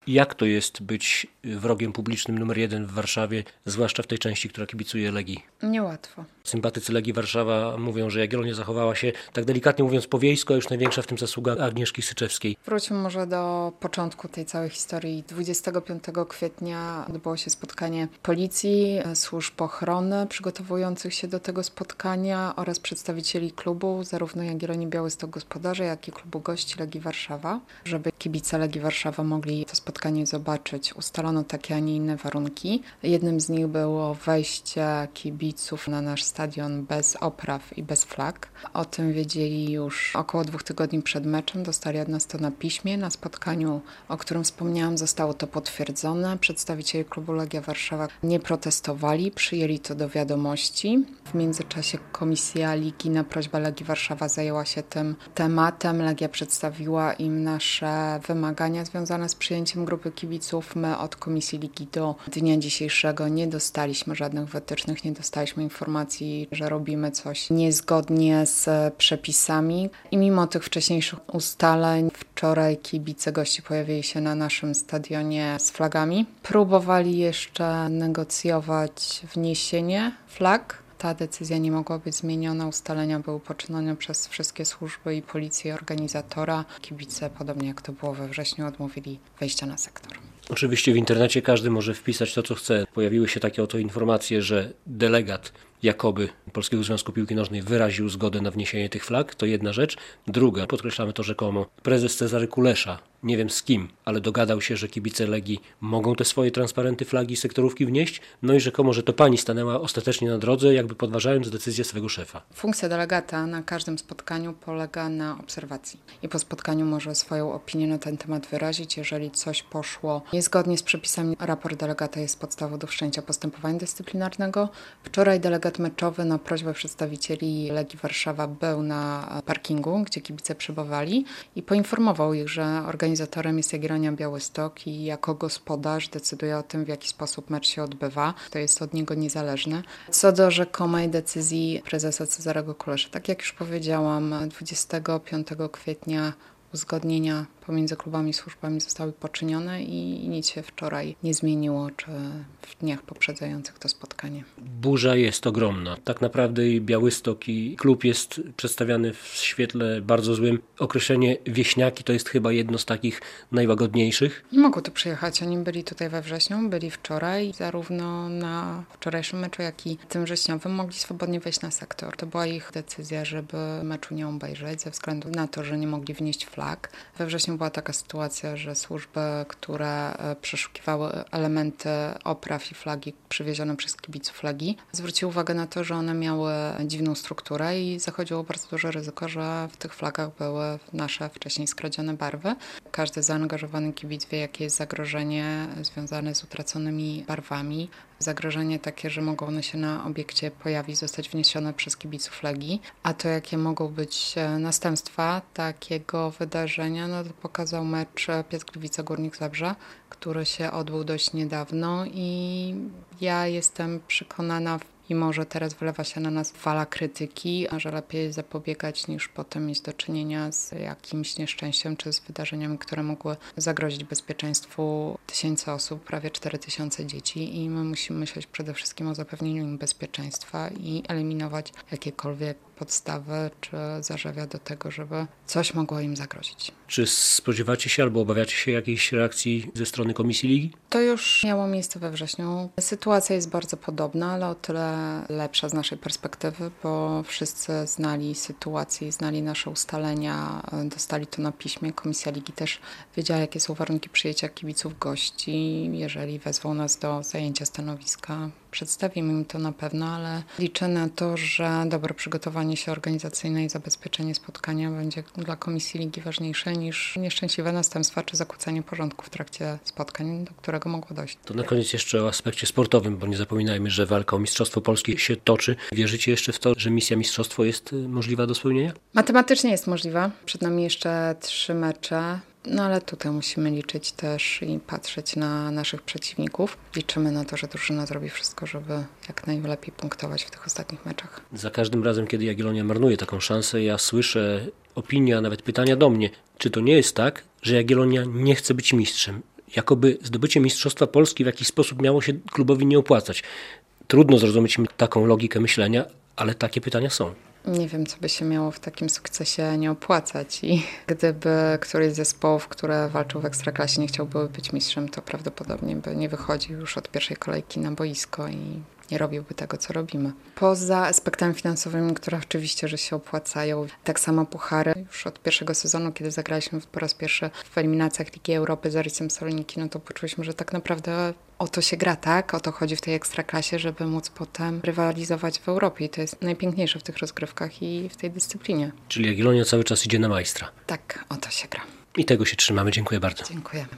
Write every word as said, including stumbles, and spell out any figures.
Jak to jest być wrogiem publicznym numer jeden w Warszawie, zwłaszcza w tej części, która kibicuje Legii? Niełatwo. Sympatycy Legii Warszawa mówią, że Jagiellonia zachowała się, tak delikatnie mówiąc, po wiejsku, a już największa w tym zasługa Agnieszki Syczewskiej. Wróćmy może do początku tej całej historii. dwudziestego piątego kwietnia odbyło się spotkanie policji, służb ochrony przygotowujących się do tego spotkania oraz przedstawicieli klubu, zarówno Jagiellonii Białystok gospodarza, jak i klubu gości Legii Warszawa. Żeby kibice Legii Warszawa mogli to spotkanie zobaczyć, ustalono takie, a nie inne warunki. Jednym z nich było wejście kibiców na nasz stadion bez opraw i bez flag. O tym wiedzieli już około dwóch tygodni przed meczem. Dostali od nas to na piśmie. Na spotkaniu, o którym wspomniałam, zostało to potwierdzone. Przedstawiciele klubu Legia Warszawa nie protestowali, przyjęli to do wiadomości. W międzyczasie Komisja Ligi na prośbę Legii Warszawa zajęła się tym tematem. Legia przedstawiła im nasze wymagania związane z przyjęciem grupy kibiców. My od Komisji Ligi do dnia dzisiejszego nie dostaliśmy żadnych wytycznych, nie dostaliśmy informacji, że robimy coś niezgodnie z przepisami. I mimo tych wcześniejszych ustaleń wczoraj kibice gości pojawili się na naszym stadionie z flagami. Próbowali jeszcze negocjować wniesienie flag. Ta decyzja nie mogła być zmieniona. Ustalenia były poczynione przez wszystkie służby i policję, organizatora. Kibice, podobnie jak to było we wrześniu, odmówili wejścia na sektor. Oczywiście w internecie każdy może wpisać to, co chce. Pojawiły się takie oto informacje, że delegat jakoby Polskiego Związku Piłki Nożnej wyraził zgodę na wniesienie tych flag. To jedna rzecz. Druga, podkreślamy to rzekomo, prezes Cezary Kulesza, nie wiem z kim, ale dogadał się, że kibice Legii mogą te swoje transparenty, flagi, sektorówki wnieść. No i rzekomo, że to pani stanęła ostatecznie na drodze, jakby podważając decyzję swego szefa. Funkcja delegata na każdym spotkaniu polega na obserwacji. I po spotkaniu może swoją opinię na ten temat wyrazić. Jeżeli coś poszło niezgodnie z przepisami, raport delegata jest podstawą do wszczęcia postępowania dyscyplinarnego. Wczoraj delegat meczowy na prośbę przedstawicieli Legii Warszawa był na parkingu, gdzie kibice przebywali i poinformował ich, że organizatorem jest Jagiellonia Białystok i jako gospodarz decyduje o tym, w jaki sposób mecz się odbywa. To jest od niego niezależne. Co do rzekomej decyzji prezesa Cezarego Kulesza, tak jak już powiedziałam, dwudziestego piątego kwietnia uzgodnienia pomiędzy klubami i służbami zostały poczynione i nic się wczoraj nie zmieniło, czy w dniach poprzedzających to spotkanie. Burza jest ogromna. Tak naprawdę i Białystok i klub jest przedstawiany w świetle bardzo złym. Określenie wieśniaki to jest chyba jedno z takich najłagodniejszych. Nie mogą tu przyjechać. Oni byli tutaj we wrześniu, byli wczoraj. Zarówno na wczorajszym meczu, jak i tym wrześniowym mogli swobodnie wejść na sektor. To była ich decyzja, żeby meczu nie obejrzeć ze względu na to, że nie mogli wnieść flag. We wrześniu była taka sytuacja, że służby, które przeszukiwały elementy opraw i flagi przywiezione przez kibiców Legii, zwróciły uwagę na to, że one miały dziwną strukturę i zachodziło bardzo duże ryzyko, że w tych flagach były nasze wcześniej skradzione barwy. Każdy zaangażowany kibic wie, jakie jest zagrożenie związane z utraconymi barwami. Zagrożenie takie, że mogą one się na obiekcie pojawić, zostać wniesione przez kibiców Legii, a to jakie mogą być następstwa takiego wydarzenia, no to pokazał mecz Piast Gliwice Górnik Zabrze, który się odbył dość niedawno i ja jestem przekonana, mimo że teraz wylewa się na nas fala krytyki, że lepiej zapobiegać niż potem mieć do czynienia z jakimś nieszczęściem czy z wydarzeniami, które mogły zagrozić bezpieczeństwu tysięcy osób, prawie cztery tysiące dzieci i my musimy myśleć przede wszystkim o zapewnieniu im bezpieczeństwa i eliminować jakiekolwiek podstawy czy zarzewia do tego, żeby coś mogło im zagrozić. Czy spodziewacie się albo obawiacie się jakiejś reakcji ze strony Komisji Ligi? To już miało miejsce we wrześniu. Sytuacja jest bardzo podobna, ale o tyle lepsza z naszej perspektywy, bo wszyscy znali sytuację, znali nasze ustalenia, dostali to na piśmie. Komisja Ligi też wiedziała, jakie są warunki przyjęcia kibiców gości, jeżeli wezwą nas do zajęcia stanowiska. Przedstawimy im to na pewno, ale liczę na to, że dobre przygotowanie się organizacyjne i zabezpieczenie spotkania będzie dla Komisji Ligi ważniejsze niż nieszczęśliwe następstwa czy zakłócenie porządku w trakcie spotkań, do którego mogło dojść. To na koniec jeszcze o aspekcie sportowym, bo nie zapominajmy, że walka o Mistrzostwo Polski się toczy. Wierzycie jeszcze w to, że misja mistrzostwo jest możliwa do spełnienia? Matematycznie jest możliwa. Przed nami jeszcze trzy mecze. No ale tutaj musimy liczyć też i patrzeć na naszych przeciwników. Liczymy na to, że drużyna zrobi wszystko, żeby jak najlepiej punktować w tych ostatnich meczach. Za każdym razem, kiedy Jagiellonia marnuje taką szansę, ja słyszę opinie, a nawet pytania do mnie. Czy to nie jest tak, że Jagiellonia nie chce być mistrzem? jakoby zdobycie Mistrzostwa Polski w jakiś sposób miało się klubowi nie opłacać. Trudno zrozumieć mi taką logikę myślenia, ale takie pytania są. Nie wiem, co by się miało w takim sukcesie nie opłacać i gdyby któryś z zespołów, które walczą w Ekstraklasie, nie chciałby być mistrzem, to prawdopodobnie by nie wychodził już od pierwszej kolejki na boisko i nie robiłby tego, co robimy. Poza aspektami finansowymi, które oczywiście, że się opłacają, tak samo puchary. Już od pierwszego sezonu, kiedy zagraliśmy po raz pierwszy w eliminacjach Ligi Europy z Arisem Saloniki, no to poczuliśmy, że tak naprawdę o to się gra, tak? O to chodzi w tej Ekstraklasie, żeby móc potem rywalizować w Europie. I to jest najpiękniejsze w tych rozgrywkach i w tej dyscyplinie. Czyli Jagiellonia cały czas idzie na majstra. Tak, o to się gra. I tego się trzymamy. Dziękuję bardzo. Dziękujemy.